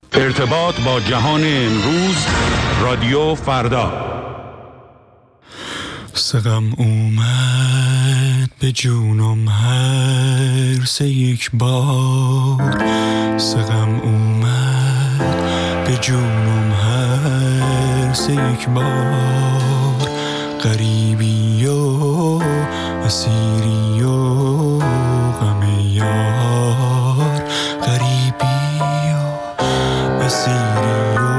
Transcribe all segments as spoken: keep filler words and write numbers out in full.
ارتباط با جهان امروز، رادیو فردا. سقم اومد به جونم هر سه یک بار، سقم اومد به جونم هر سه یک بار، غریبی و اسیری و غم یار، غریبی و اسیری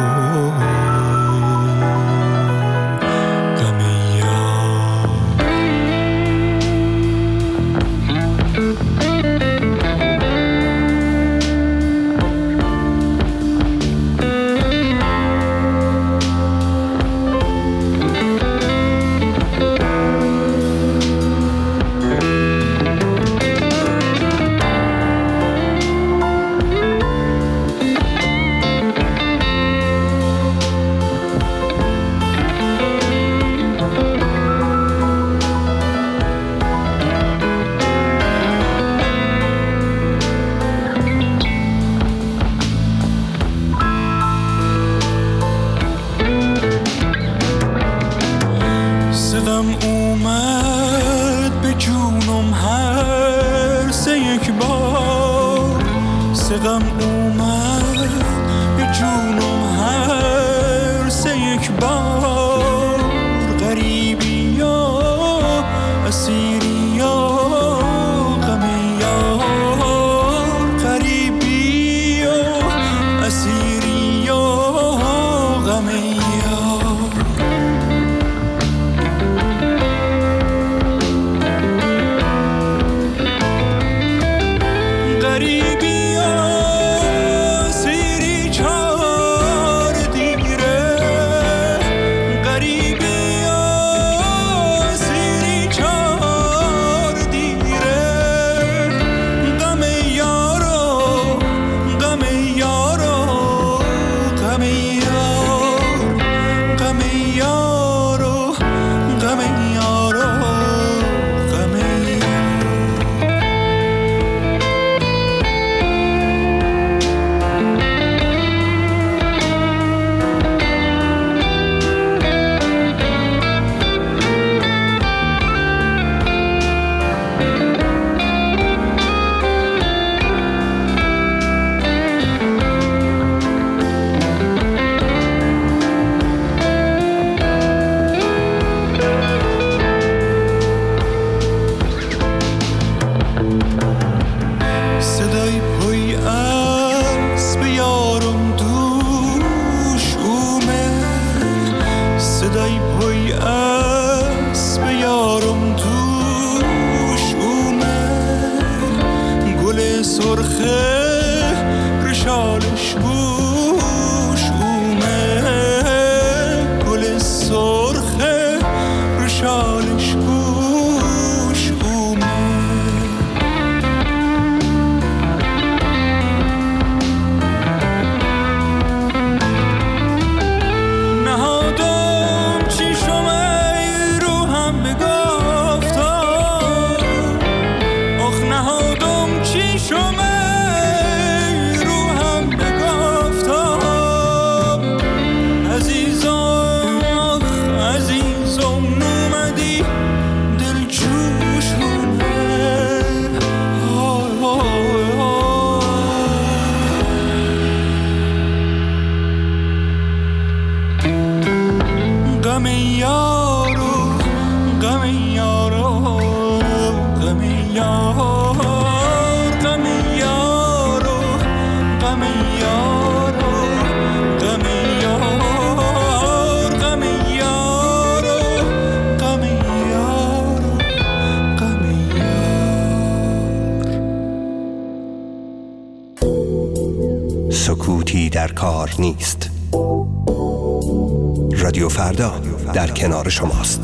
سکوتی در کار نیست. رادیو فردا در کنار شماست.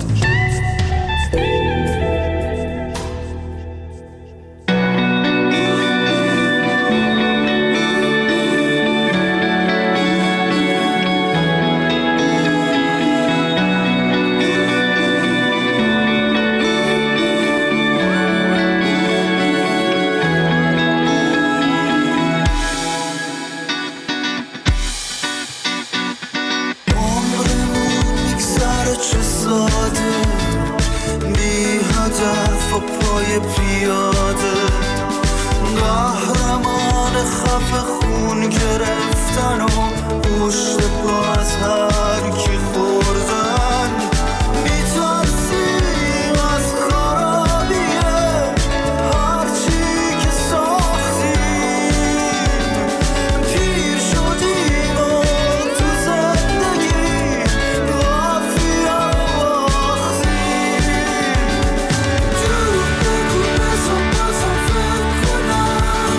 دفعه خون گرفتن و پشت پا از هر کی خوردن میترسیم از خرابیه هرچی که ساختیم پیر شدیم و تو زندگی غافیم و باختیم دروغ بگو بزن بازم فکر کنم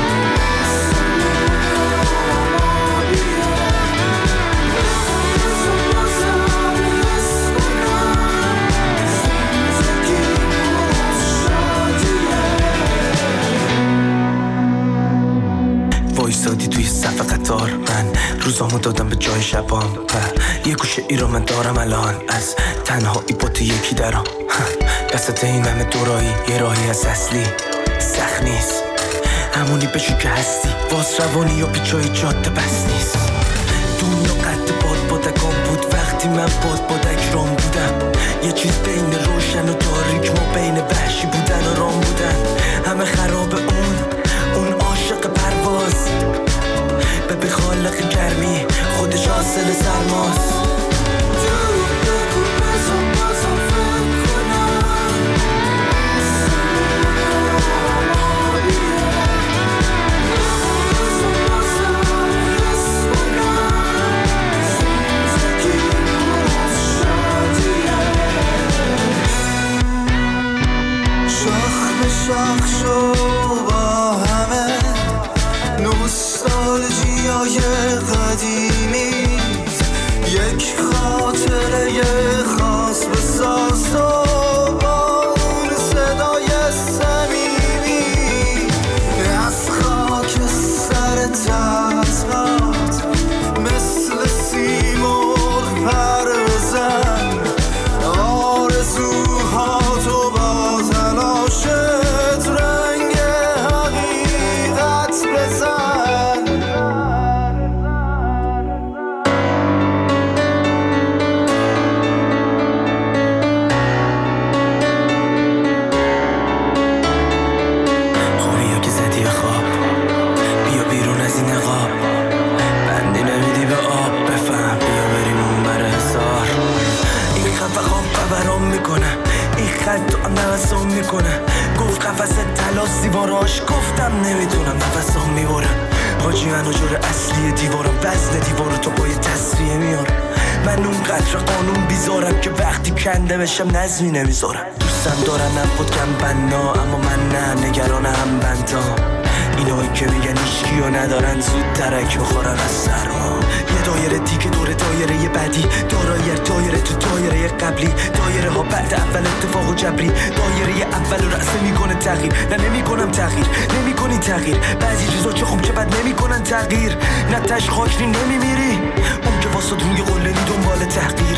وایسادی توی صف قطار من روزامو دادم به جای شبام و یه گوشه ای رو من دارم الان از تنهایی با تو یکی درام دستت این همه دورایی یه راهی از اصلی سخت نیست همونی بشو که هستی واس روانی یا پیچای جاده بس نیست دنیا قد باد بادکان بود وقتی من باد بادک رام بودم یه چیز بین روشن و تاریک ما بین وحشی بودن و رام بودن همه خراب اون اون عاشق پرواز به بی خالق گرمی خودش حاصل سرماست دروغ بگو بزن بازم فکر کنم سلامابیه بزن بازم حس کنم زندگی پر از شادیه شاخ به شاخ شو با همه نوستالژیای قدیمیت یک خاطره خاص بساز و با اون صدای صمیمی از خاک سر تزهات مثل سیمرغ پر بزن آرزوهاتو با تلاشت رنگ حقیقت بزن خوری یا که زدی خواب بیا بیرون از این نقاب بندی نمیدی به آب بفهم بیا بریم اون بر حسار این خفه خواب برام میکنه این خط تو نفسام میکنه گفت قفص طلا زیباراش گفتم نمیتونم نفسام میبرم حاجی من جور اصلی دیوارم وزن دیوارو تو با یه تصفیه میارم من اونقدر قانون بیزارم که وقتی کنده بشم نظمی نمیذارم دوستم دارم نبود کم بنا اما من نه نگران هم بندام اینایی که میگن هیچکی رو ندارن زود درک بخورن از سرما یه دایره دیگه دور دایره یه بعدی دایره دایره تو دایره قبلی دایره ها بعد اول اتفاق و جبری دایره اول رو رأسه میکنه تغییر نه نمیکنم تغییر نمیکنی تغییر بعضی چیزا چه خوب که بد نمیکنن تغییر نه تش خاکری نمیمیری اون که واسه روی قلنی دنبال تحقیر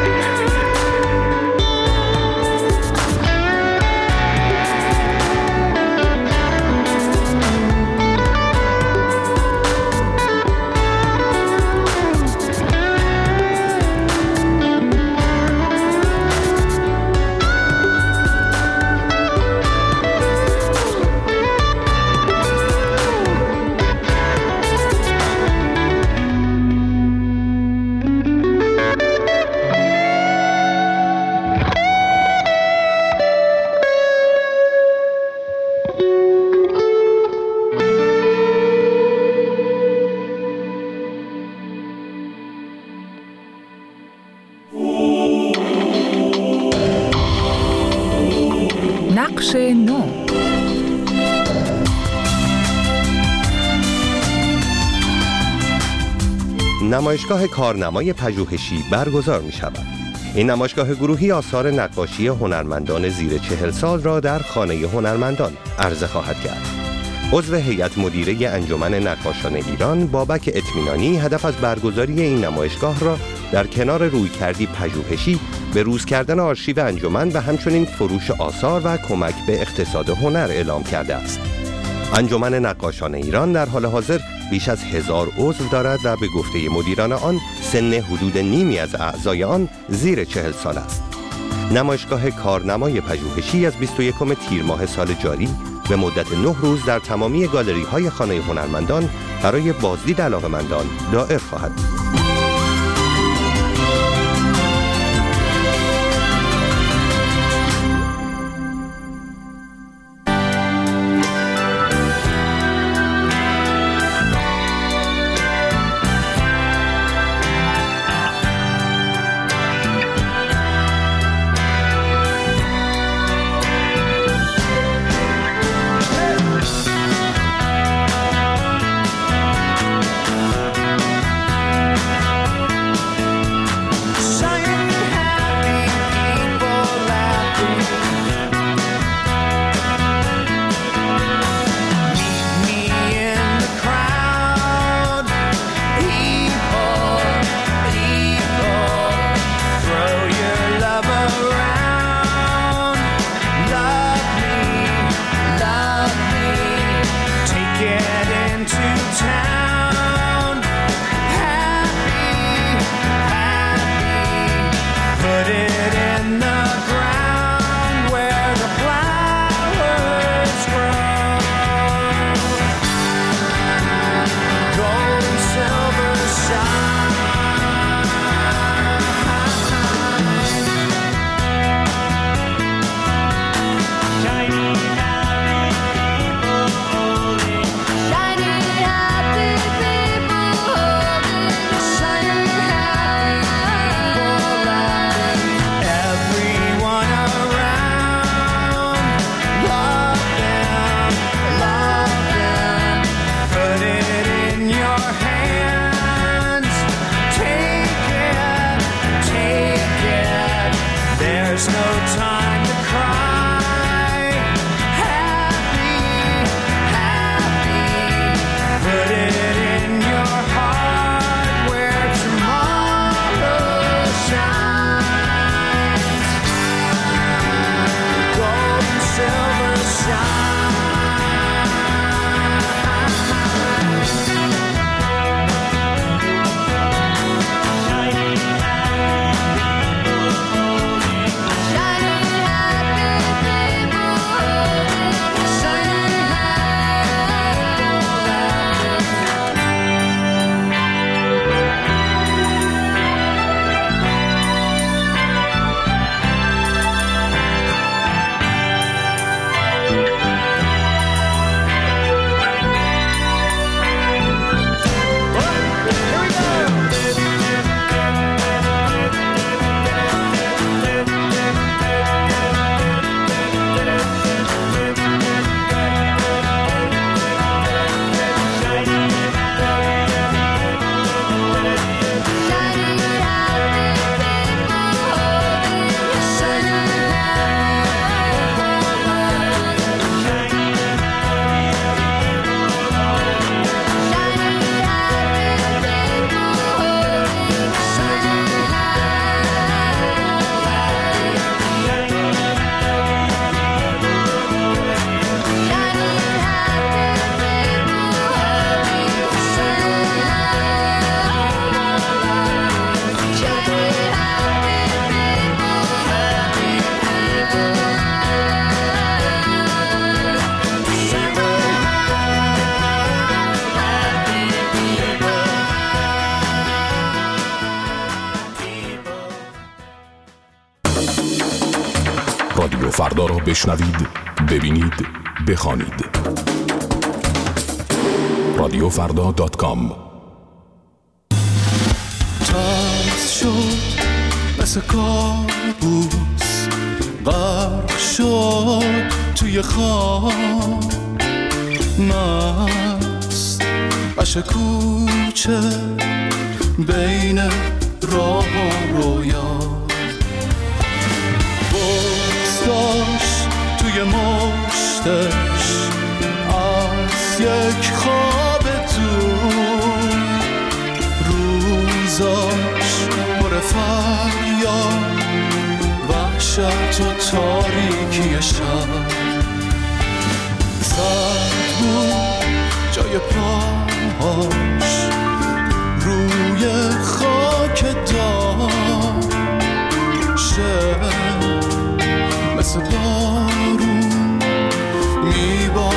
نقش نو. نمایشگاه کارنمای پژوهشی برگزار می شود. این نمایشگاه گروهی آثار نقاشی هنرمندان زیر چهل سال را در خانه هنرمندان عرضه خواهد کرد. عضو هیئت مدیره انجمن نقاشان ایران بابک اطمینانی هدف از برگزاری این نمایشگاه را در کنار رویکردی پژوهشی به روز کردن آرشیو انجمن و همچنین فروش آثار و کمک به اقتصاد هنر اعلام کرده است. انجمن نقاشان ایران در حال حاضر بیش از هزار عضو دارد و به گفته مدیران آن سن حدود نیمی از اعضای آن زیر چهل سال است. نمایشگاه کارنمای پژوهشی از بیست و یکم تیر ماه سال جاری به مدت نه روز در تمامی گالری‌های خانه هنرمندان برای بازدید علاقه‌مندان دائر خواهد بود. رادیو فردا را بشنوید، ببینید، بخوانید. رادیو فردا دات کام. تاز شد مثل کابوس، غرق شد توی خواب، مست عش کوچه بین راه و رویا، بغض داشت توی مشتش از یک خواب دور، روزاش پر فریاد، وحشت و تاریکی شب، زد بود جای پاهاش روی خاک دار، شب مثل بارون میبارد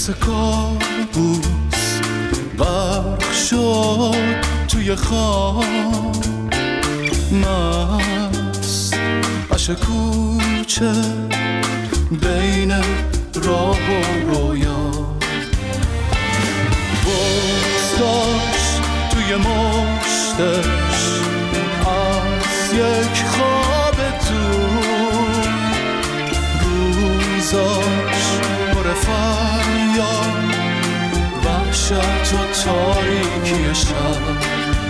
مثل کابوس غرق شد توی خواب، مست عش کوچه بین راه و رویا، بغض داشت توی مشتش از یک خواب دور، روزاش پر فریاد وحشت و تاریکی شب،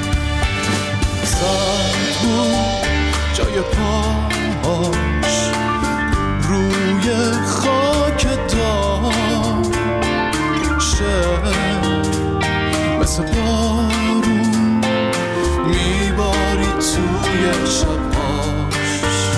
زد بود جای پاهاش روی خاک دار، شب مثل بارون میباری توی شبهاش.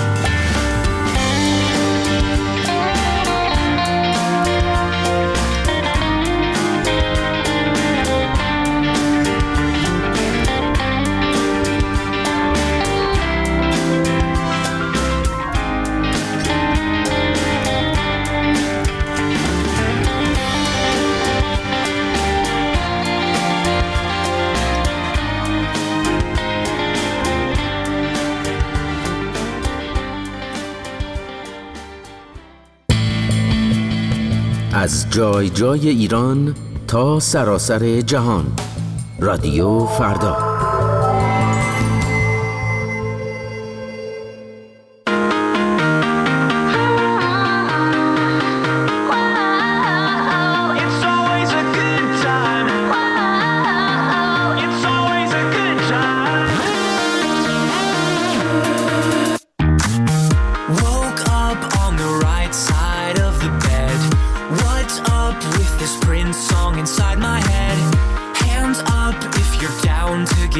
از جای جای ایران تا سراسر جهان، رادیو فردا. Song inside my head, hands up if you're down to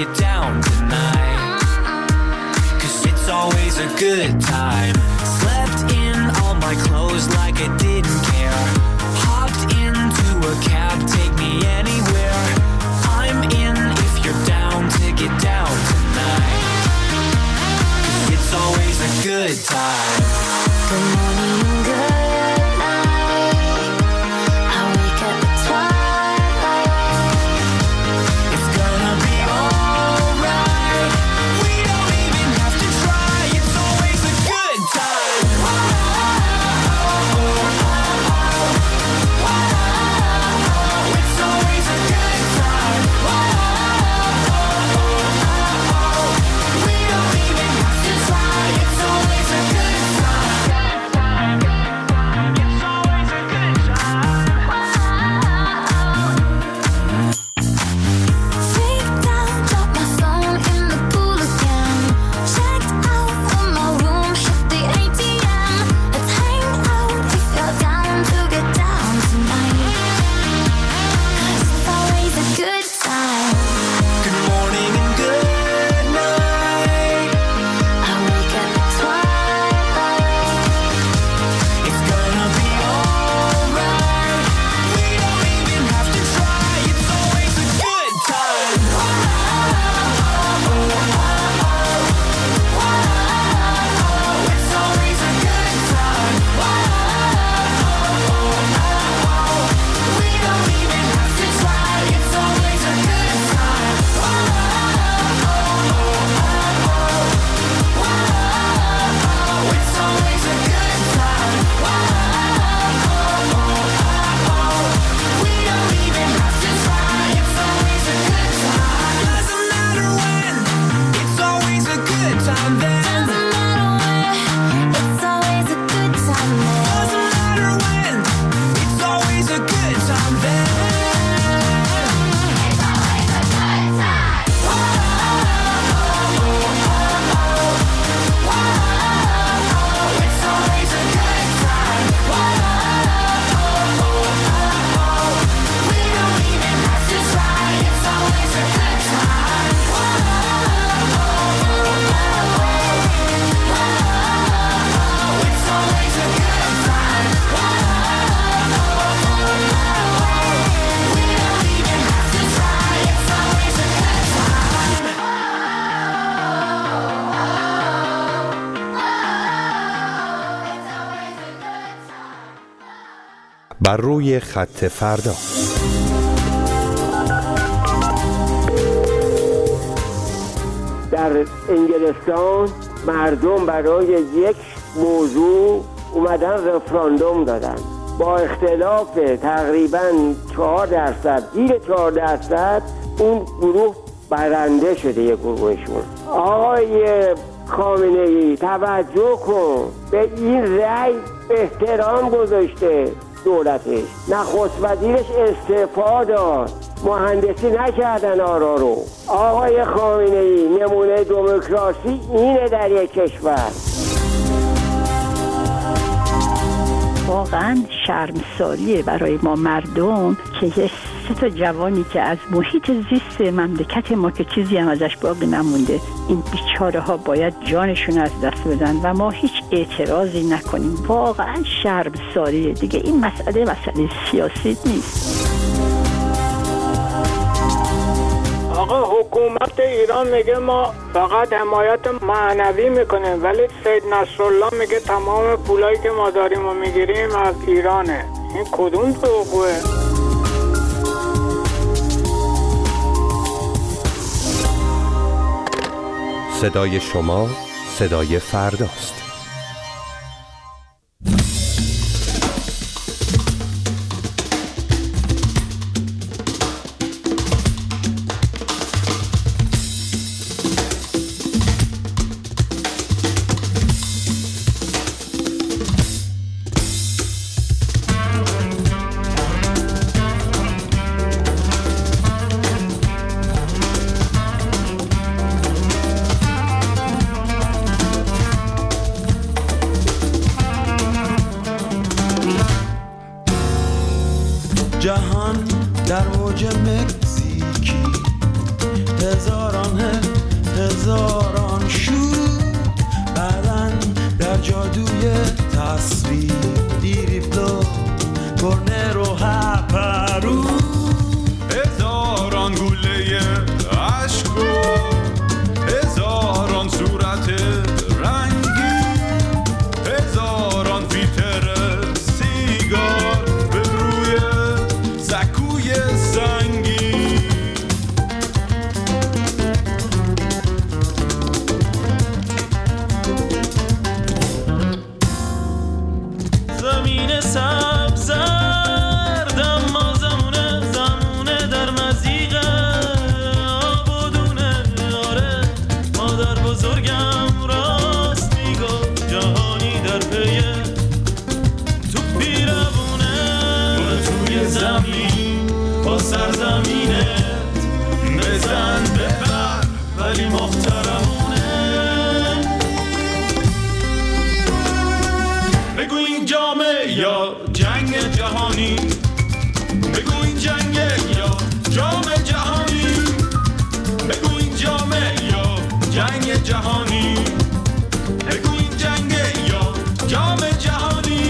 بر روی خط فردا. در انگلستان مردم برای یک موضوع اومدن رفراندوم دادن با اختلاف تقریبا چهار درصد زیر چهار درصد اون گروه برنده شده. یک گروهشون آقای خامنه ای توجه کن به این رأی احترام گذاشته دولتش، نخست وزیرش استعفا داد، مهندسی نکردن آرا رو. آقای خامنه ای نمونه دموکراسی اینه در یک کشور. واقعا شرمساریه برای ما مردم که یه سه تا جوانی که از محیط زیست مملکت ما که چیزی هم ازش باقی نمونده، این بیچاره ها باید جانشون از دست بدن و ما هیچ اعتراضی نکنیم. واقعا شرمساریه دیگه. این مسئله مسئله سیاسی نیست. آقا حکومت ایران میگه ما فقط حمایت معنوی میکنیم، ولی سید نصرالله میگه تمام پولایی که ما داریم و میگیریم از ایرانه. این کدوم توقعه؟ صدای شما صدای فرداست. جهان در اوج مکزیکی، هزاران هزاران شور، بعدن در جادوی تصویر دیریبلو کرنر و هپرو، هزاران گوله عشق و هزاران صورت رنگی، هزاران فیلتر سیگار به روی سکوی سنگی. زمین سبز زرد اما زمونه زمونه در مزیق آبادونه. آره مادر بزرگم راست میگفت جهانی در پیه تو پیرمونه. برو توی زمین با سرزمینت بزن ببر ولی محترمونه. بگو این جامه یا جنگ جهانی، بگو این جنگ یا جام جهانی، بگو این جامه یا جنگ جهانی، بگو این جنگ یا جام جهانی.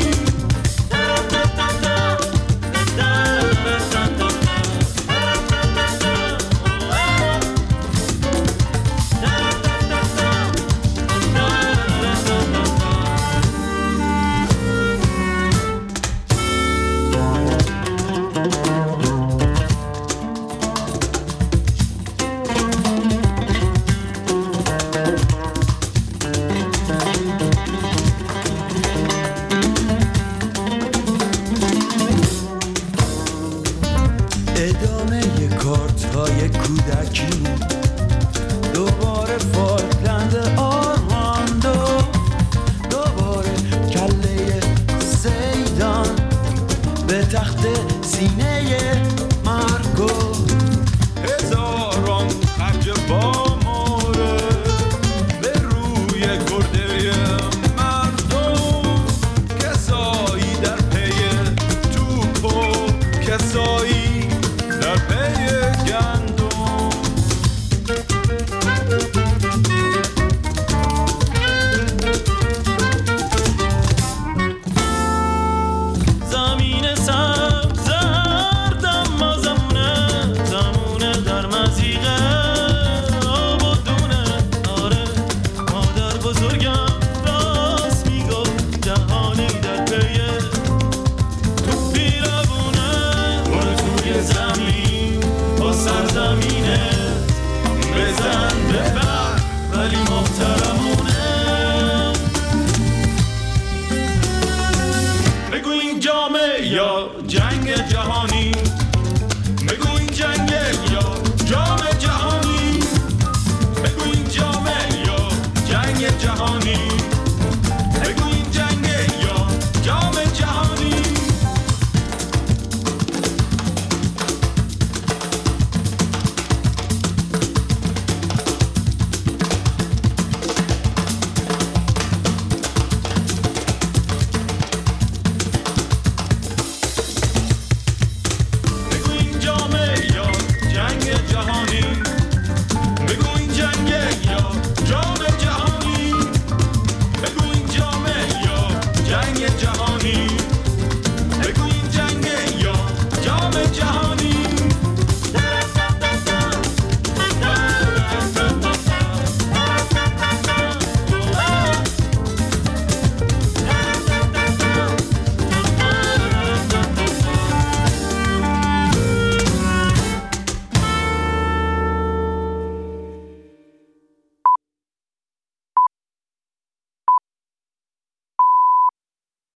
یا جنگ جهانی